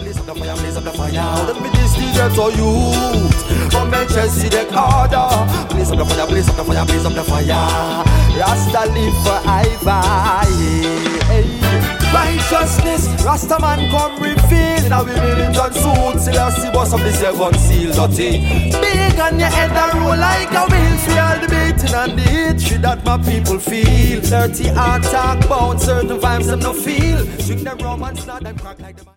blaze up the fire, blaze up the fire. Now let me this DJ to youth from Manchester the order. Blaze up the fire, blaze up the fire, blaze up the fire. Rasta live forever. Righteousness, Rasta man come reveal. In a Wilmington suit, still I see boss of the seven seal dirty. Big on your head and roll like a wheel. Feel the beating and the hatred that my people feel. Dirty heart talk about certain vibes them no feel. Drink the rum and snort them crack like the